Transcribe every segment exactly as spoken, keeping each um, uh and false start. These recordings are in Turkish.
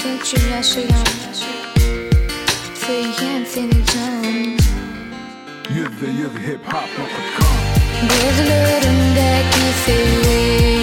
Sen için yaşayan Sevgen seni can yüzde yüz hip hop nokta com. Gözlerimdeki sevgi,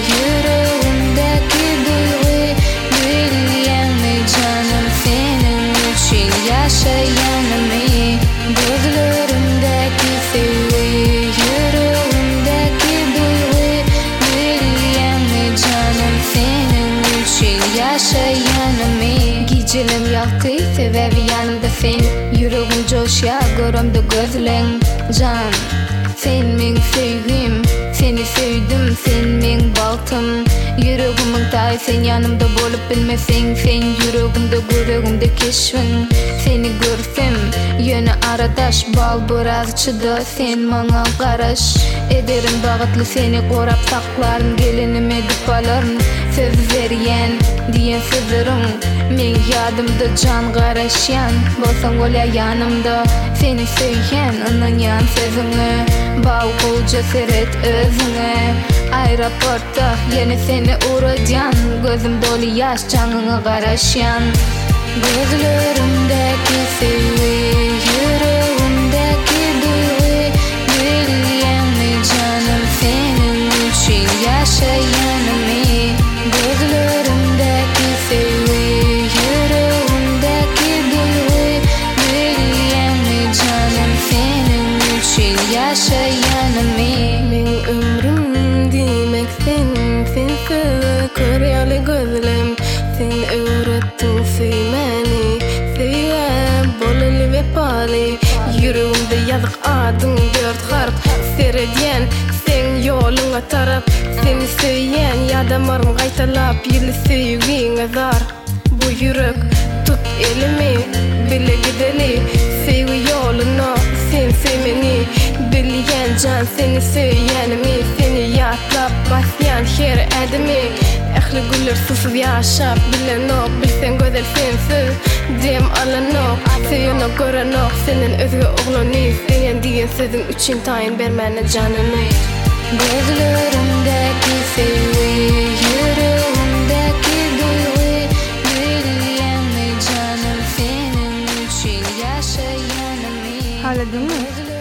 yüreğimdeki duygu, bilyen mi canım senin için yaşayanımı. Gözlerimdeki sevgi, yüreğimdeki duygu, bilyen mi canım senin için yaşayanımı. Gecelim yalkı sebebi yanımda sen, yüreğim coşya görümde gözlerin can. Sen men sevgim, seni sevdim, sen men baltım. Yüreğimin tay, sen yanımda bolup bilmesen. Sen yüreğimde, yüreğimde keşfin. Seni görsem, yöne aradaş bal birazçıda. Sen bana qaraş ederim bağıtlı, seni korap saklarım. Gelinime güpalarım, söz veriyen diyen sözlerim. Men yadımda can qaraşyan, bolsan ola yanımda. Seni sevyen, onun yan sözünü Bağ koca seret özüne. Aeroportta yine seni uğrayan, gözüm dolu yaş canını qaraşyan. Gözlerimdeki sevgi, yüreğimdeki duygu, bilyen mi canım senin için yaşayanımı. Gözlerimdeki sevgi, yüreğimdeki duygu, bilyen mi canım senin için yaşayanımı. Men ömrüm demek sen, sen sevgi köryalı gözlem. Sen öğrettin sevmeni, sevgem bolalı ve pali. Yüreğimde yazık adın dört harf, seyrediyen sen yoluna taraf. Seni sevyen yadamarım qaytalap, yılı sevgin azar. Bu yürek tut elimi, bile gideli sevgi yoluna. Sen sevmeni bilyen can, seni sevyenimi. Seni yatlap basyan her edimi. Ehli güller susuz yaşap bilen ok, bilsen güzel sensiz dem alanok. Sevene görenok, senin özge oğlunu. Seyen diyen sözün için tayin bermene canını. Gözlerimdeki sevgi, yüreğimdeki duygu, bilyen mi canım senin için yaşayanımı. Hala değil mi?